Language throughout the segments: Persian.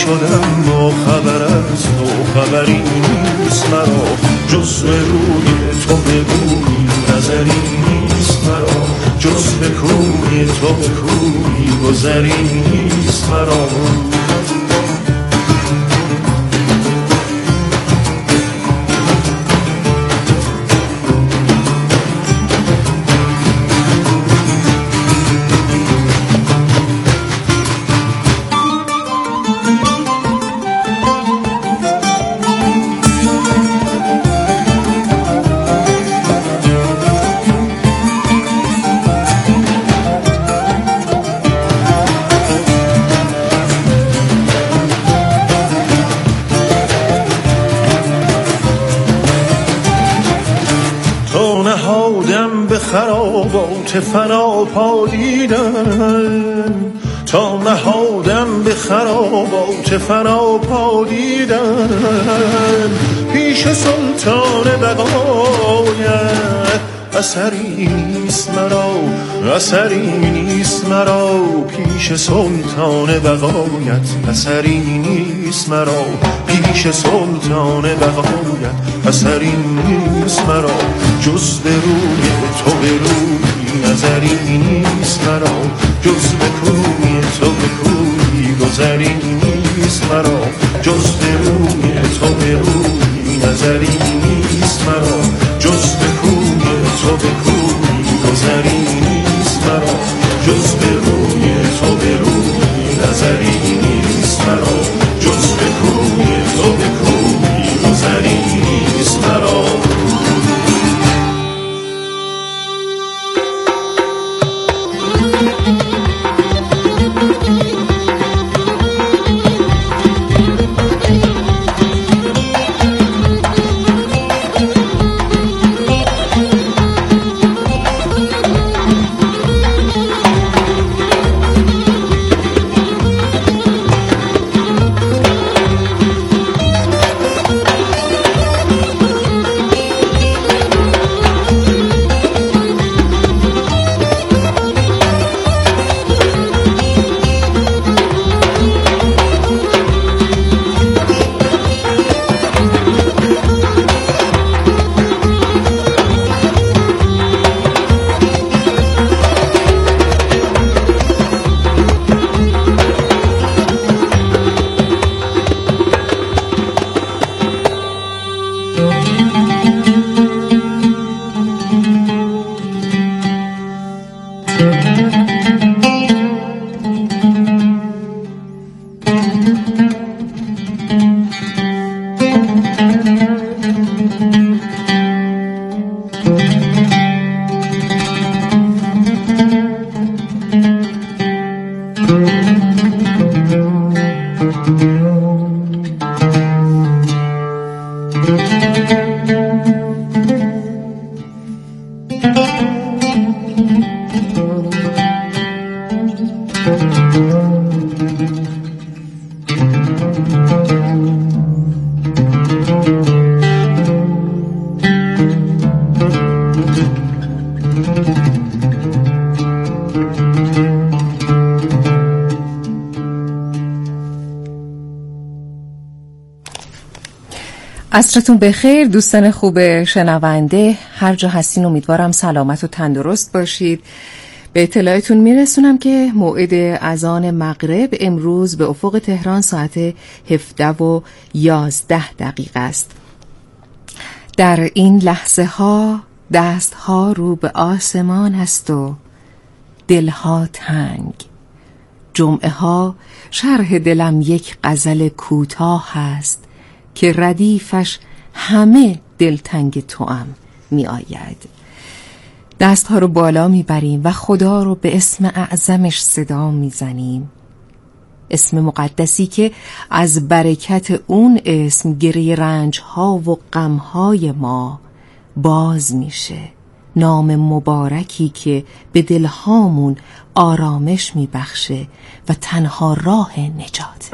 شدم با خبر از تو، خبری نیست مرا جز به روی تو، به روی نظری نیست مرا جز به کوی تو، به کوی گذری نیست مرا. خرابات فنا پا دیدن، تا نهادم به خرابات فنا پا دیدن، پیش سلطان بقایت اثری نیست مرا، اثری نیست مرا پیش سلطان بقایت، اثری نیست مرا پیش سلطان بقایت، اثری نیست مرا جز به روی تو، به روی نظری نیست مرا جز به کوی تو، به کوی گذری نیست مرا جز به روی تو، به روی نظری نیست مرا جز به کوی تو، به کوی گذری نیست مرا جز به روی تو، به روی نظری نیست مرا جز به کوی تو، به کوی گذری نیست مرا. عصرتون بخیر دوستان خوب شنونده، هر جا هستین امیدوارم سلامت و تندرست باشید. به اطلاعتون میرسونم که موعد اذان مغرب امروز به افق تهران ساعت 17:11 است. در این لحظه ها دست ها رو به آسمان است و دلها تنگ. جمعه ها شرح دلم یک غزل کوتاه است که ردیفش همه دلتنگ توام می آید. دست ها رو بالا می بریم و خدا رو به اسم اعظمش صدا می زنیم، اسم مقدسی که از برکت اون اسم گریه رنج ها و غم های ما باز میشه، نام مبارکی که به دلهامون آرامش می بخشه و تنها راه نجات.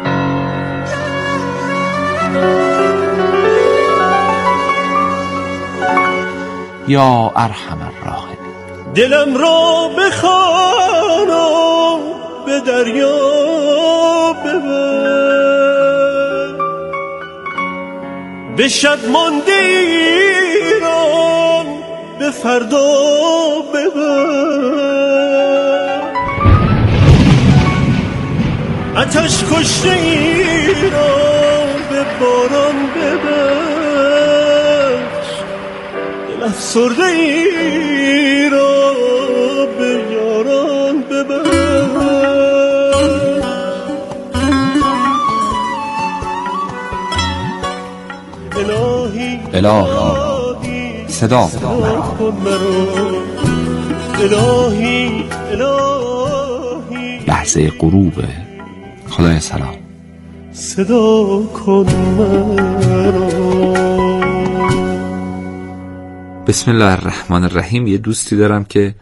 یا ارحم الراحمین. دلم را بخوان و به دریا ببر، به شب مانده ایران به فردا ببر، آتش کشته ایران به باران ببخش، دل افسرده ایران به یاران ببخش. الهی صدا کن مرا، الهی لحظه غروب. خدای سلام صدا کن مرا. بسم الله الرحمن الرحیم. یه دوستی دارم که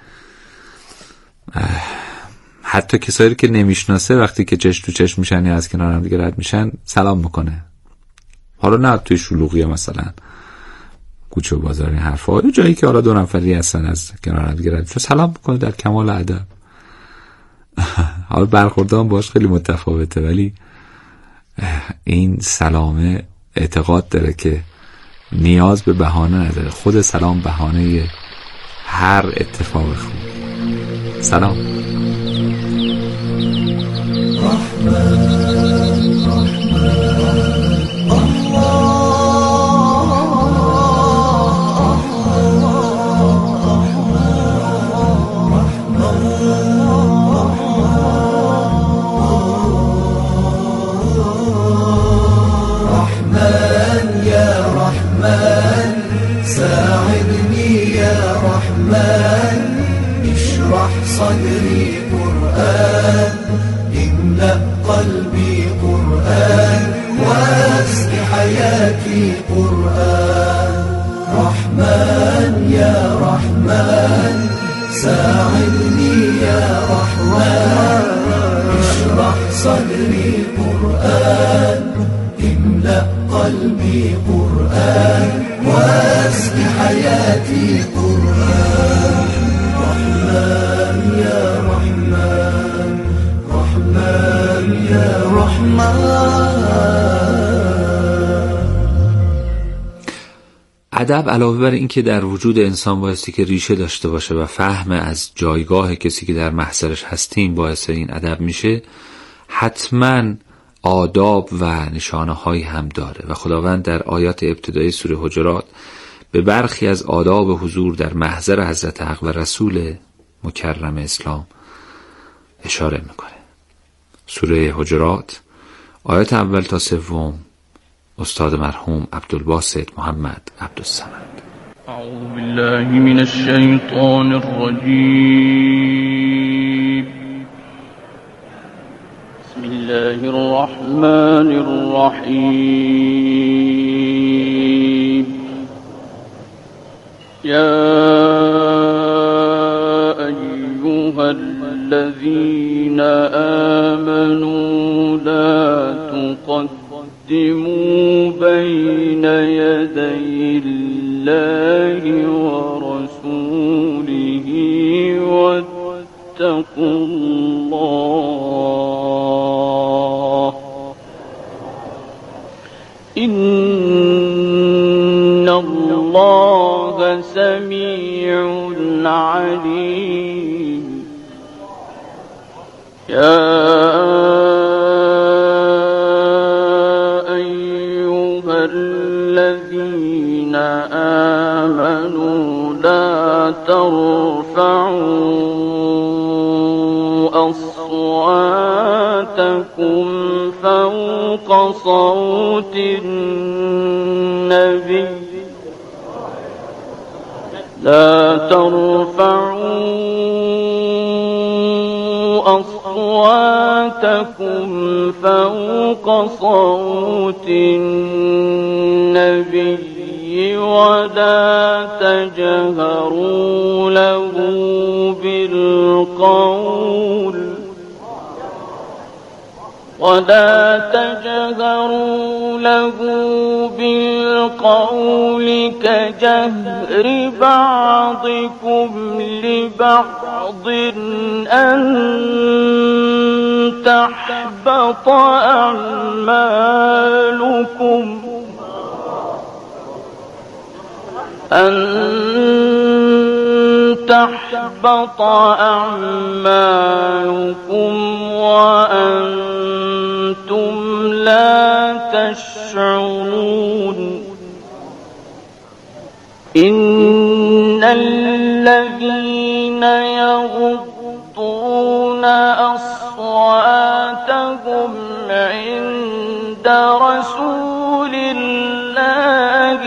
حتی کسایی که نمیشناسه وقتی که چشم تو چشم میشن یا از کنار هم دیگه رد میشن سلام میکنه. حالا نه توی شلوغی مثلا کوچه و بازار این حرفا، یه جایی که حالا دو نفری هستن از کنار هم دیگه رد میشن سلام میکنه در کمال ادب. حالا برخوردام باش خیلی متفاوته، ولی این سلامه اعتقاد داره که نیاز به بهانه نداره. خود سلام بهانه هر اتفاق خوب. سلام. صدري قرآن، املأ قلبي قرآن، واسق حياتي قرآن. رحمن يا رحمن ساعدني يا رحمن، اشرح صدري قرآن، املأ قلبي قرآن، واسق حياتي قرآن. رحمن يا رحمن، رحمن يا رحمن. ادب علاوه بر این که در وجود انسان بایستی که ریشه داشته باشه و فهم از جایگاه کسی که در محضرش هستیم باعث این ادب میشه، حتما آداب و نشانه هایی هم داره و خداوند در آیات ابتدایی سوره حجرات به برخی از آداب حضور در محضر حضرت حق و رسول مکرم اسلام اشاره میکنه. سوره حجرات آیات اول تا سوم. استاد مرحوم عبدالباسط محمد عبدالصمد. اعوذ بالله من الشیطان الرجیم. بسم الله الرحمن الرحیم. یا أيها الذين آمنوا لا تقدموا بين يدي الله ورسوله واتقوا الله إن الله سميع عليم. يا أيها الذين آمنوا لا ترفعوا أصواتكم فوق صوت النبي لا ترفعوا أصواتكم فوق صوت النبي ولا تجهروا له بالقول كجهر بعضكم لبعض أن تحبط أعمالكم أن تحبط أعمالكم وأنتم لا تشعرون إن الذين يغضون أصواتهم عند رسول الله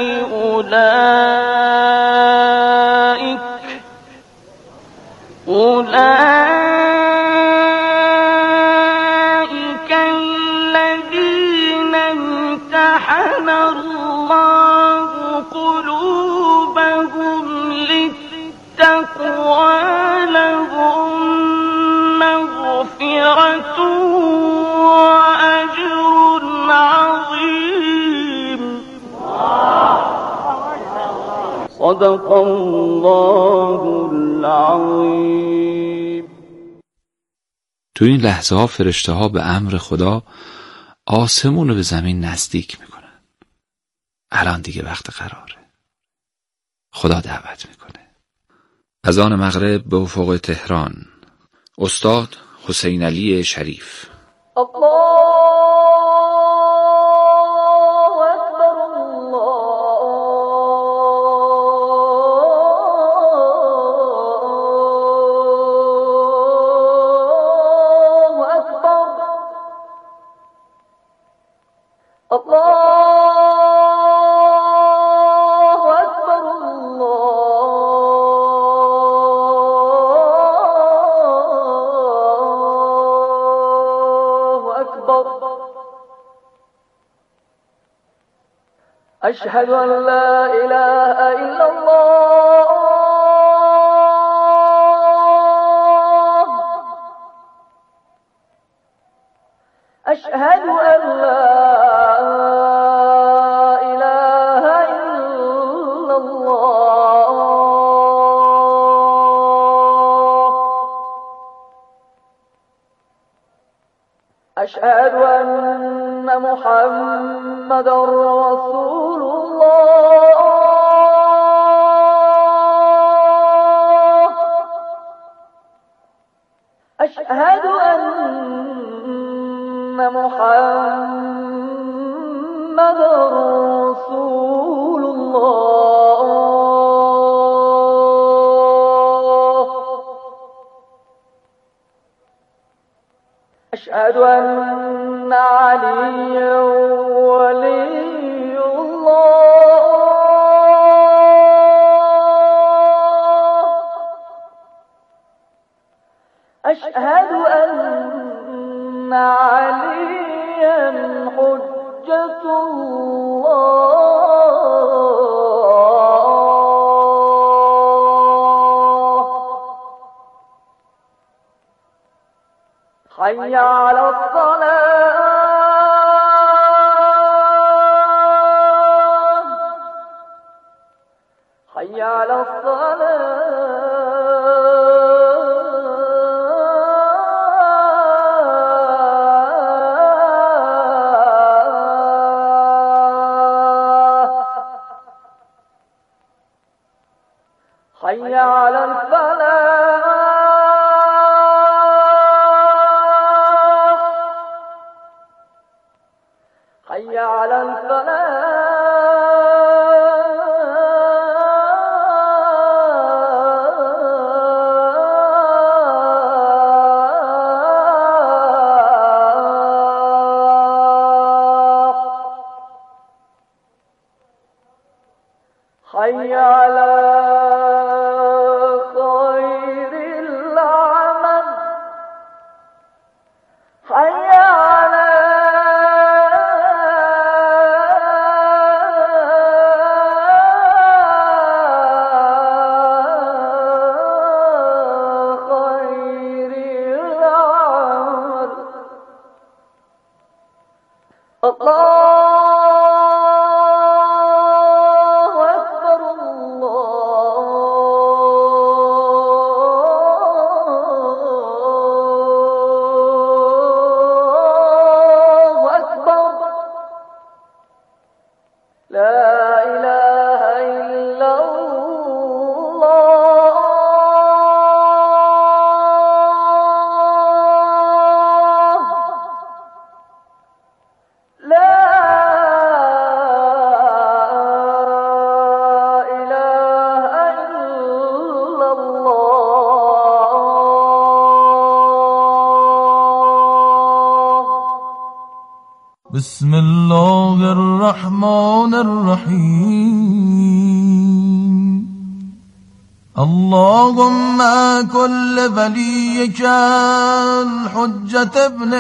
أولئك الذين امتحن الله قلوبهم للتقوى لهم مغفرة وأجر عظيم. صدق الله العظیم. تو این لحظه ها فرشته ها به امر خدا آسمون رو به زمین نزدیک میکنن. الان دیگه وقت قراره. خدا دعوت میکنه. اذان مغرب به افق تهران. استاد حسین علی شریف. أشهد أن لا إله إلا الله. أشهد أن لا إله إلا الله. أشهد أن محمد رسول الله. أشهد أن محمد رسول الله. أشهد أن عليا ولي الله. أشهد أن عليا حجة الله. حي على الصلاة. حي على الصلاة. حي على الفلاح. حي على الفلاح. حي على خير العمل. حي على خير العمل. الله أكبر الله أكبر. لا إله إلا الله. بسم الله الرحمن الرحیم اللهم كل وليك الحجة ابن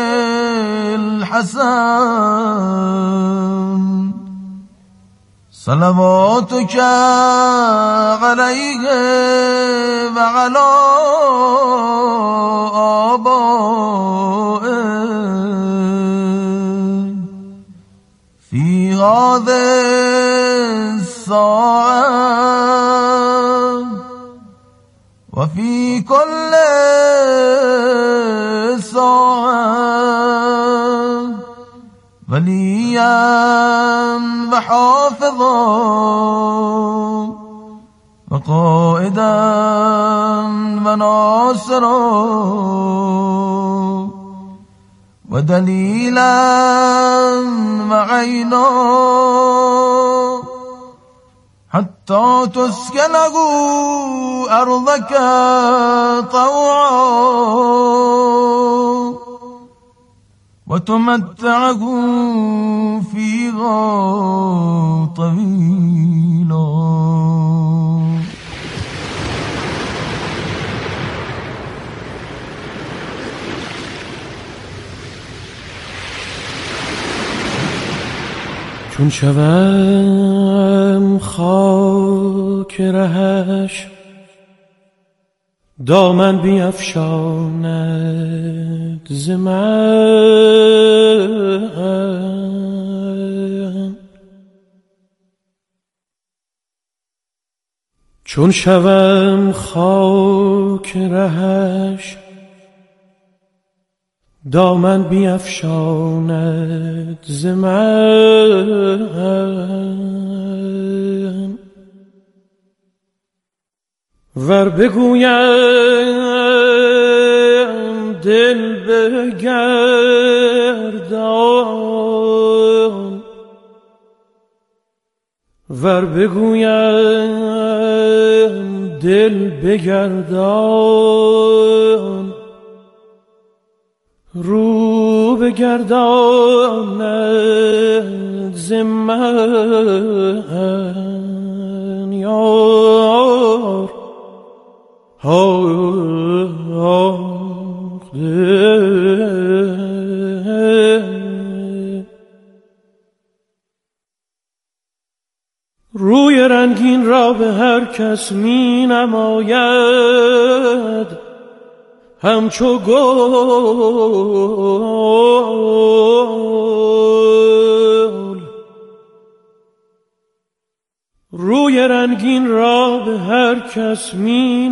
الحسن صلواتك عليه وعلى آبائه في هذه الساعة وفي كل ساعة وليا وحافظا وقائدا وناصرا ودليلا وعينا حتى تسكنه أرضك طوعا وتمتعه فيها طويلا. چون شوم خاک رهش دامن بیفشاند ز من چون شوم خاک رهش دامن بیفشاند ز من ور بگویم دل بگردان ور بگویم دل بگردان رو بگرداند ز من یار روی رنگین را به هر کس می نماید همچو گل روی رنگین را به هر کس می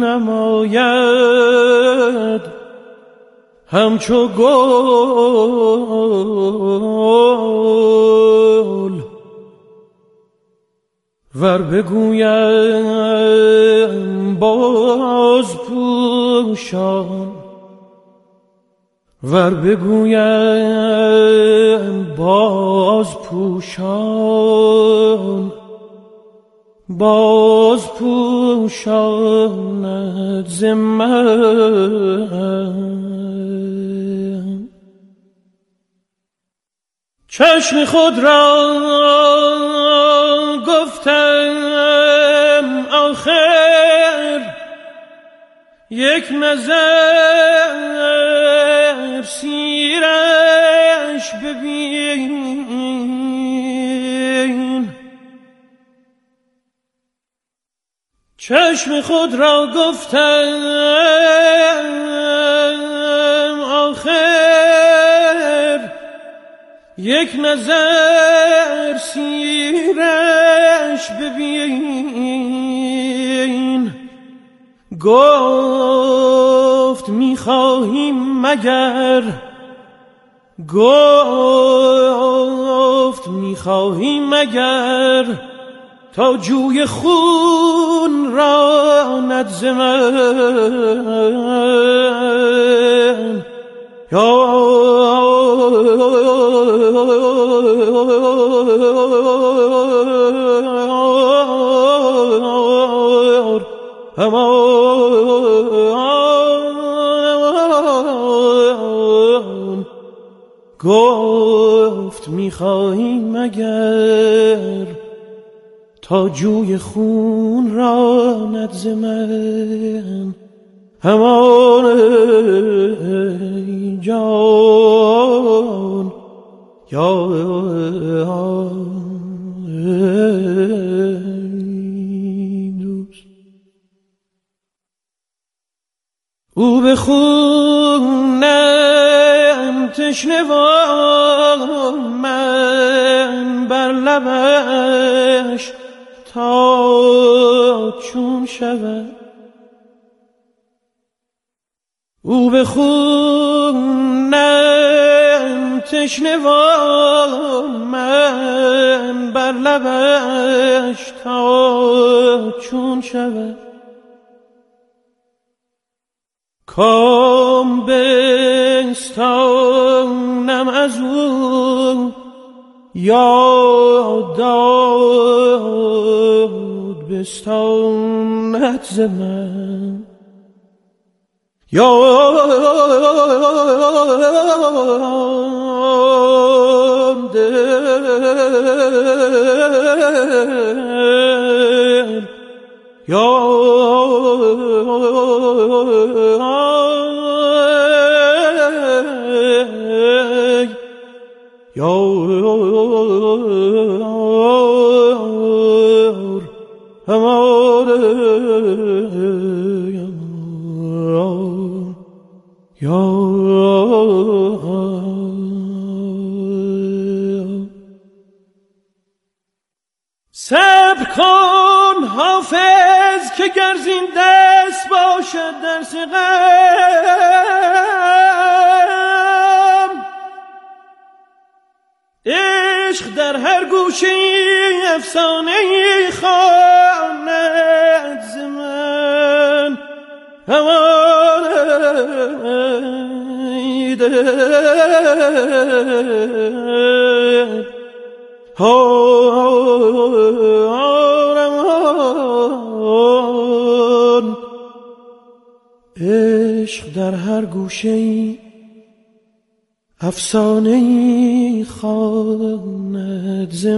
نماید همچو گل ور بگویم باز پوشان ور بگویم باز پوشان باز پوشاند ز من چشم خود را گفتم آخر یک نظر سیرش ببین چشم خود را گفتم آخر یک نظر سیرش ببین گفت میخواهیم مگر گفت میخواهیم مگر تا جوی خون راند ز من گفت میخواهی مگر تا جوی خون راند ز من همان ای جان یا دوست. او به خونم تشنه و من بر لبش تا چون شود. او به خونم تشنه و من بر لبش تا چون شود. کام بستانم از او یاد داد بستانت ز من صبر کن حافظ که گرزین دست باشد درس غم. عشق در هر گوشه افسانه خواند ز من همان ای دل عشق در هر گوشه‌ای افسانه‌ای خواند ز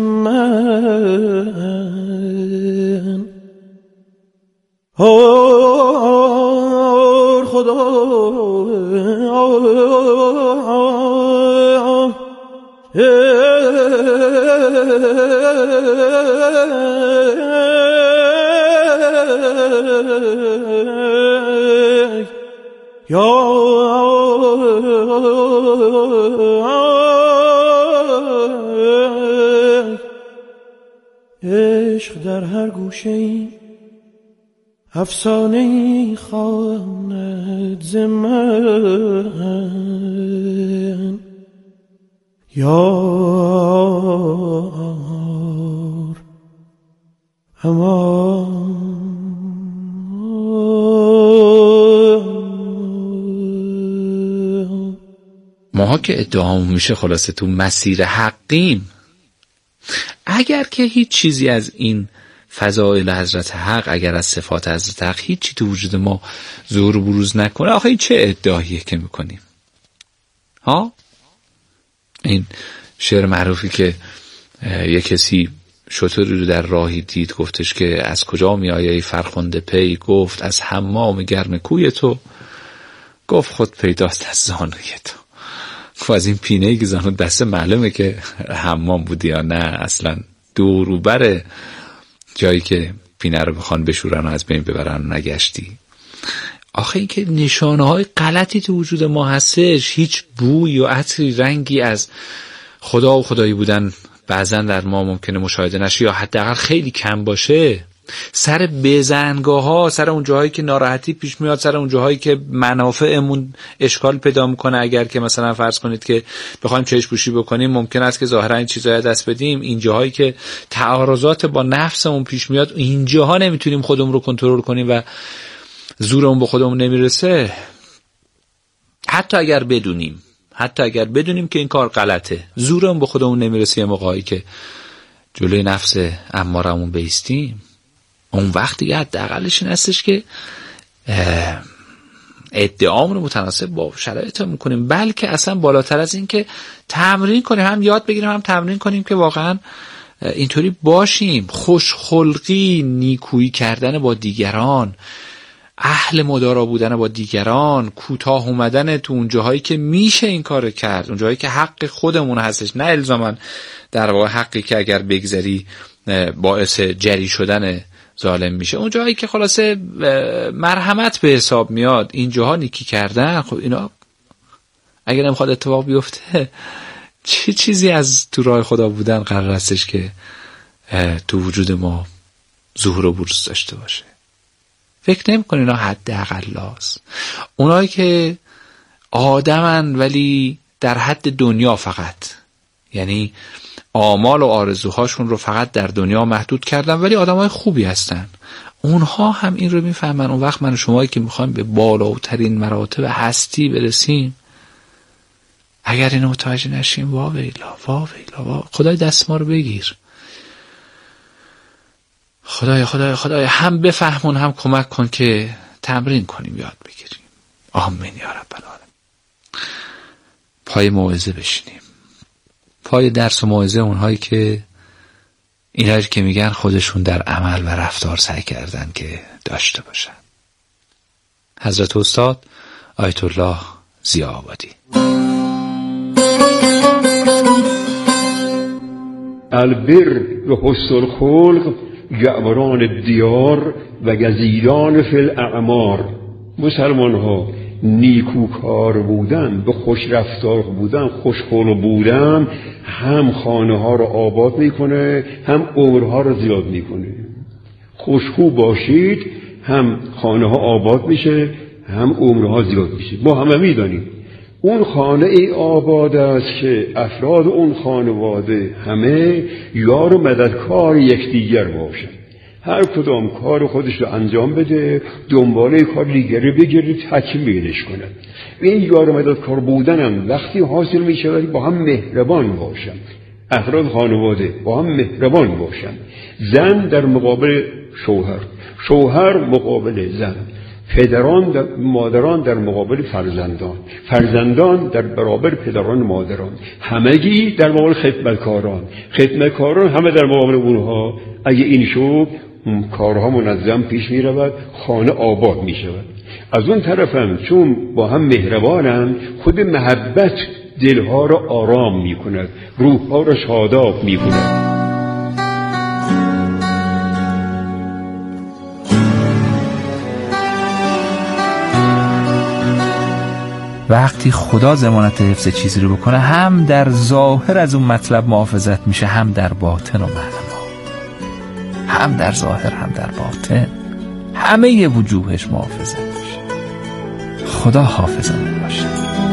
من خدا عشق در هر گوشه‌ای افسانه‌ای خواند ز من یار همان. ماها که ادعامون میشه خلاصه تو مسیر حقیم. اگر که هیچ چیزی از این فضائل حضرت حق، اگر از صفات حضرت حق هیچی تو وجود ما ظهور بروز نکنه، آخه این چه ادعاییه که میکنیم؟ ها؟ این شعر معروفی که یک کسی شتری رو در راهی دید، گفتش که از کجا می آیی فرخنده پی؟ گفت از حمام گرم کوی تو. گفت خود پیداست از زانوی تو. از این پینه‌ای که زانو دسته معلومه که حمام بودی یا نه، اصلا دوروبر جایی که پینه رو بخوان بشورن و از بین ببرن نگشتی. آخه این که نشانه های غلطی تو وجود ما هستش، هیچ بوی و عطری رنگی از خدا و خدایی بودن بعضا در ما ممکنه مشاهده نشه یا حداقل خیلی کم باشه. سر بزنگاه ها، سر اون جاهایی که ناراحتی پیش میاد، سر اون جاهایی که منافعمون اشکال پیدا میکنه، اگر که مثلا فرض کنید که بخوایم چشم پوشی بکنیم ممکن است که ظاهرا این چیزا دست بدیم، این جاهایی که تعارضات با نفسمون پیش میاد، این جاها نمیتونیم خودمون رو کنترل کنیم و زورمون به خودمون نمیرسه، حتی اگر بدونیم که این کار غلطه، زورمون به خودمون نمیرسه، یه موقعی که جلوی نفس امارمون بیستیم، اون وقت دیگه حداقلش این هستش که ادعامون رو متناسب با شرایط میکنیم، بلکه اصلا بالاتر از این که تمرین کنیم، هم یاد بگیریم هم تمرین کنیم که واقعا اینطوری باشیم. خوشخلقی، نیکویی کردن با دیگران، اهل مدارا بودن با دیگران، کوتاه اومدن تو اون جاهایی که میشه این کار کرد، اون جاهایی که حق خودمون هستش، نه الزاما در واقع حقی که اگر بگذری باعث جری شدن ظالم میشه، اون جاهایی که خلاصه مرحمت به حساب میاد، این جاها نیکی کردن. خب اینا اگر نمیخواد اتفاق بیفته، چه چیزی از تو راه خدا بودن قرار هستش که تو وجود ما ظهور و بروز داشته باشه؟ فکر نمی‌کنی اینا حداقل است. اونایی که آدمن ولی در حد دنیا فقط، یعنی آمال و آرزوهاشون رو فقط در دنیا محدود کردن ولی آدمای خوبی هستن، اونها هم این رو میفهمن. اون وقت من و شمایی که میخوایم به بالاترین مراتب هستی برسیم، اگر اینو متوجه نشیم، وا ویلا، خدای دست ما رو بگیر. خدای هم بفهمون هم کمک کن که تمرین کنیم، یاد بگیریم. آمین یا رب العالمین. پای موعظه بشینیم، پای درس و موعظه اونهایی که اینایی که میگن خودشون در عمل و رفتار سعی کردن که داشته باشن. حضرت استاد آیت الله ضیاء‌آبادی. البر و حسن الخلق جعبران دیار و گزیدان فی الاعمار. مسلمان ها نیکوکار بودن، به خوش رفتار بودن، خوشخلق بودن، هم خانه ها رو آباد میکنه، هم عمرها رو زیاد میکنه. خوشخو باشید، هم خانه ها آباد میشه، هم عمرها زیاد میشه. ما همه میدانیم اون خانه ای آباد است که افراد اون خانواده همه یار و مددکار یکدیگر باشن، هر کدام کار خودش رو انجام بده، دنباله کار دیگری بگیره، تکمیلش کنه. این یار و مددکار بودن هم وقتی حاصل می شود با هم مهربان باشن، افراد خانواده با هم مهربان باشن. زن در مقابل شوهر، شوهر مقابل زن، پدران مادران در مقابل فرزندان، فرزندان در برابر پدران مادران، همگی در مقابل خدمتکاران، خدمتکاران همه در مقابل اونها. اگه این شد کارها منظم پیش می رود، خانه آباد می شود. از اون طرف هم چون با هم مهربانن، خود محبت دلها را آرام می کند، روحها را شاداب می کند. وقتی خدا ضمانت حفظ چیزی رو بکنه، هم در ظاهر از اون مطلب محافظت میشه، هم در باطن و معنی، هم در ظاهر هم در باطن، همه ی وجوهش محافظت میشه. خدا حافظمون باشه.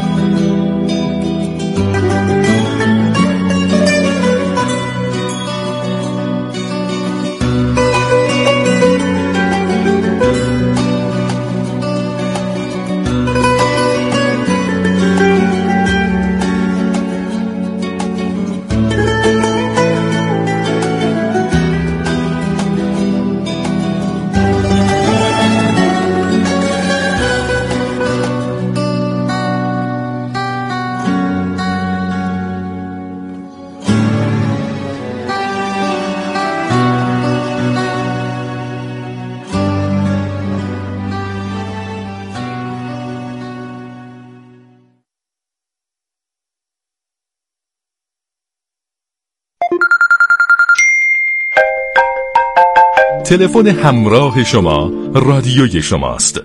تلفن همراه شما رادیوی شماست.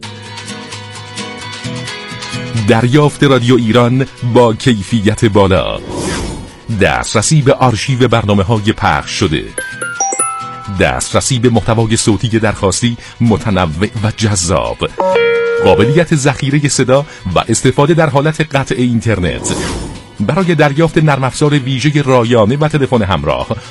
دریافت رادیو ایران با کیفیت بالا، دسترسی به آرشیو برنامه‌های پخش شده، دسترسی به محتوای صوتی درخواستی متنوع و جذاب، قابلیت ذخیره صدا و استفاده در حالت قطع اینترنت. برای دریافت نرم افزار ویژه رایانه و تلفن همراه